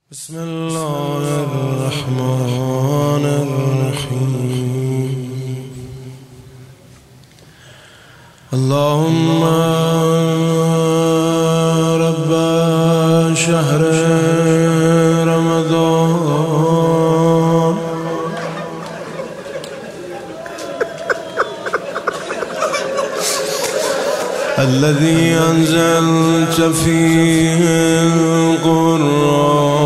بسم الله الرحمن الرحيم. اللهم رب شهر رمضان الذي أنزلت فيه القرآن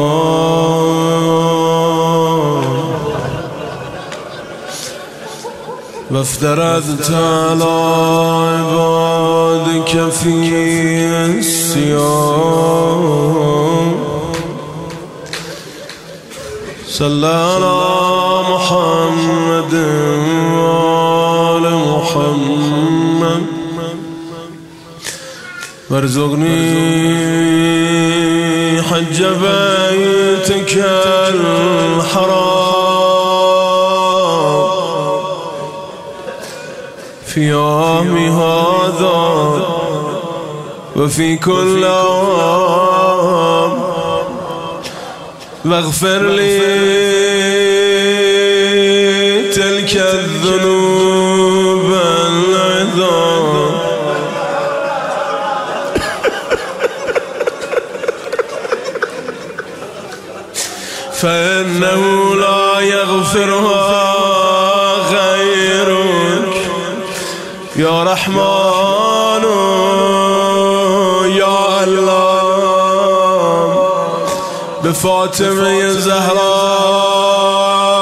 وافترضت على عبادك فيه الصيام صل على محمد وآل محمد وارزقني حج بيتك الحرام في يوم هذا وفي كل عام واغفر لي تلك الذنوب العظام فإنه لا يغفرها غيرك يا رحمن يا الله بفاطمة الزهراء